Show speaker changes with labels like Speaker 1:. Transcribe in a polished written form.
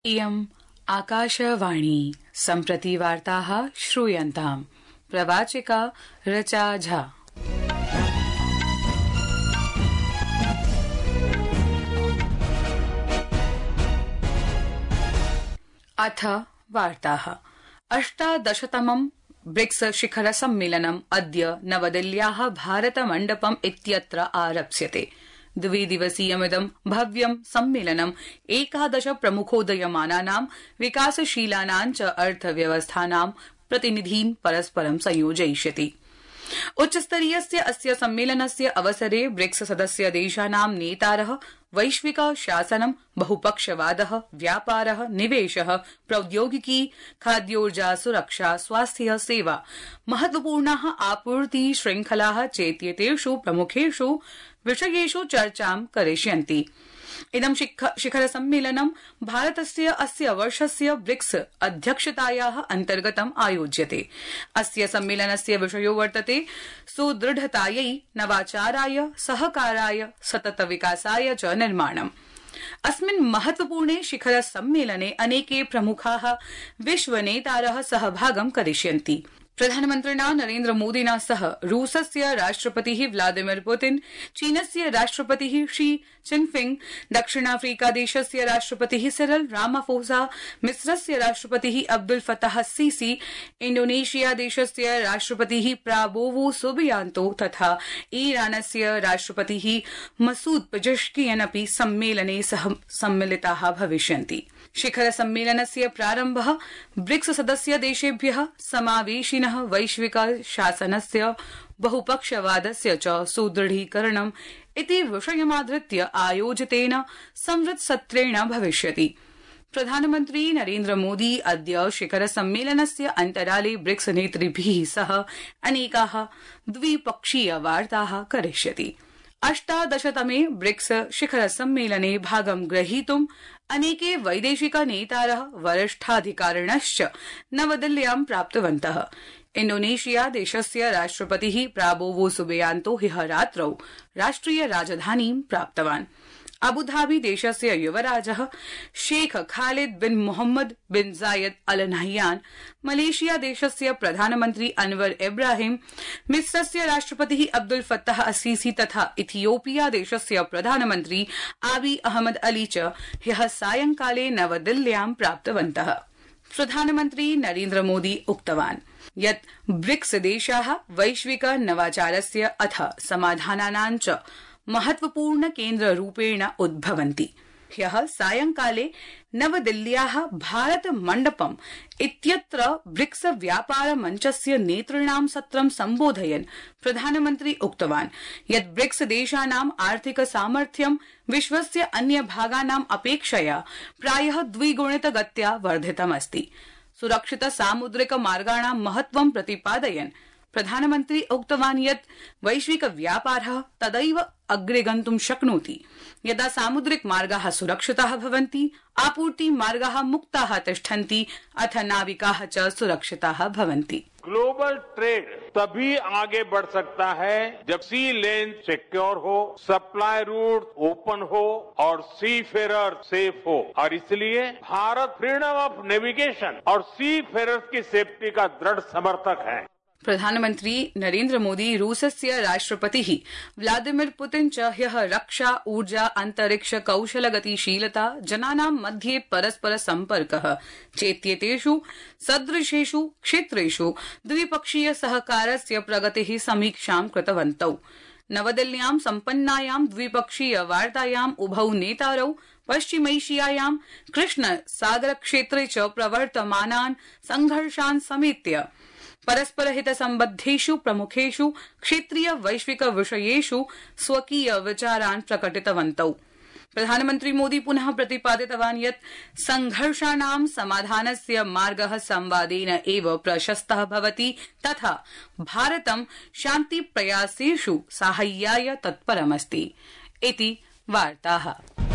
Speaker 1: इयम् आकाशवाणी सम्प्रति वार्ताः श्रूयन्ताम्। प्रवाचिका रचा झा। अथ वार्ताः। 18तमं ब्रिक्स शिखर सम्मेलनम् अद्य नवदिल्ल्याः भारत मण्डपम् इत्यत्र आरप्स्यते। द्विदिवसीयमिदं भव्यं सम्मेलनं 11 प्रमुखोदयमानानां विकासशीलानां च अर्थव्यवस्थानां प्रतिनिधीन् परस्परं संयोजयिष्यति। उच्चस्तरीयस्य अस्य सम्मेलनस्य अवसरे ब्रिक्स सदस्य देशानां नेतारः वैश्विक शासनं, बहुपक्षवादः, व्यापारः, निवेशः, प्रौद्योगिकी, खाद्योर्जा सुरक्षा, स्वास्थ्य सेवा, महत्वपूर्णाः आपूर्ति श्रृंखलाः चेत्येतेषु प्रमुखेषु विषयेषु चर्चां करिष्यन्ति। इदं शिखर सम्मेलनं भारतस्य अस्य वर्षस्य ब्रिक्स अध्यक्षतायाः अन्तर्गतम् आयोज्यते। अस्य सम्मेलनस्य विषयो वर्तते सुदृढतायै, नवाचाराय, सहकाराय, सतत विकासाय च निर्माणम्। अस्मिन् महत्वपूर्णे शिखर सम्मेलने अनेके प्रमुखाः विश्वनेतारः सहभागं करिष्यन्ति। प्रधानमन्त्रिणा नरेन्द्र मोदिना सह रूसस्य राष्ट्रपतिः व्लादिमीर पुतिन, चीनस्य राष्ट्रपतिः शी चिनफिंग, दक्षिणाफ्रीकादेशस्य राष्ट्रपतिः सिरिल रामाफोसा, मिस्रस्य राष्ट्रपतिः अब्दुल फताह सीसी, इण्डोनेशियादेशस्य राष्ट्रपतिः प्राबोवो सुबियांतो तथा ईरानस्य राष्ट्रपतिः मसूद पेजेश्कियन् अपि सम्मेलने सम्मिलिताः भविष्यन्ति। शिखर सम्मेलनस्य प्रारम्भः ब्रिक्स सदस्य देशेभ्यः समावेशिनः वैश्विक शासनस्य, बहुपक्षवादस्य च सुदृढीकरणम् इति विषयमाधृत्य आयोजितेन संवृत्सत्रेण भविष्यति। प्रधानमन्त्री नरेन्द्र मोदी अद्य शिखर सम्मेलनस्य अन्तराले ब्रिक्स नेतृभिः सह अनेकाः द्विपक्षीय वार्ताः करिष्यति। 18तमे ब्रिक्स शिखर सम्मेलने भागं ग्रहीतुम् अनेके वैदेशिक नेतारः, वरिष्ठाधिकारिणश्च नवदिल्ल्यां प्राप्तवन्तः। इण्डोनेशिया देशस्य राष्ट्रपतिः प्राबोवो सुबियांतो ह्यः रात्रौ राष्ट्रिय राजधानीं प्राप्तवान्। अबुधाबी देशस्य युवराजः Sheikh Khalid bin Mohammed bin Zayed Al Nahyan, Malaysia देशस्य प्रधानमन्त्री अनवर इब्राहिम, मिस्रस्य राष्ट्रपतिः अब्दुल फत्ताह सीसी तथा इथियोपिया देशस्य प्रधानमन्त्री आबी अहमद अली च ह्यः सायंकाले नवदिल्ल्यां प्राप्तवन्तः। प्रधानमन्त्री नरेन्द्र मोदी उक्तवान् यत् ब्रिक्स देशाः वैश्विक नवाचारस्य अथ समाधानानां च महत्वपूर्ण केन्द्ररूपेण उद्भवन्ति। ह्यः सायंकाले नवदिल्ल्याः भारत मण्डपम् इत्यत्र ब्रिक्स व्यापार मञ्चस्य नेतॄणां सत्रं सम्बोधयन् प्रधानमन्त्री उक्तवान् यत् ब्रिक्स देशानाम् आर्थिक सामर्थ्यं विश्वस्य अन्य भागानाम् अपेक्षया प्रायः द्विगुणितगत्या वर्धितमस्ति। सुरक्षित सामुद्रिक मार्गाणां महत्वं प्रतिपादयन् प्रधानमन्त्री उक्तवान् यत् वैश्विक व्यापारः तदैव अग्रे गन्तुं शक्नोति यदा सामुद्रिक मार्गाः सुरक्षिताः भवन्ति, आपूर्ति मार्गाः मुक्ताः तिष्ठन्ति, अथ नाविकाः च सुरक्षिताः भवन्ति।
Speaker 2: ग्लोबल ट्रेड तभी आगे बढ़ सकता है जब सी लेन सिक्योर हो, सप्लाई रूट ओपन हो और सी फेरर सेफ हो। और इसलिए भारत फ्रीडम ऑफ नेविगेशन और सी फेरर्स की सेफ्टी का दृढ़ समर्थक है।
Speaker 1: प्रधानमन्त्री नरेन्द्र मोदी रूसस्य राष्ट्रपतिः व्लादिमीर पुतिन च ह्यः रक्षा, ऊर्जा, अन्तरिक्ष, कौशल गतिशीलता, जनानां मध्ये परस्पर सम्पर्कः चेत्येतेषु सदृशेषु क्षेत्रेषु द्विपक्षीय सहकारस्य प्रगतेः समीक्षां कृतवन्तौ। नवदिल्ल्यां सम्पन्नायां द्विपक्षीय वार्तायाम् उभौ नेतारौ पश्चिमैशियायां कृष्ण सागर क्षेत्रे च प्रवर्तमानान् संघर्षान् समेत्य परस्परहित सम्बद्धेषु प्रमुखेषु क्षेत्रीय वैश्विक विषयेषु स्वकीय विचारान् प्रकटितवन्तौ। प्रधानमन्त्री मोदी पुनः प्रतिपादितवान् यत् संघर्षाणां समाधानस्य मार्गः संवादेन एव प्रशस्तः भवति तथा भारतं शान्तिप्रयासेषु साहाय्याय तत्परमस्ति इति वार्ताः।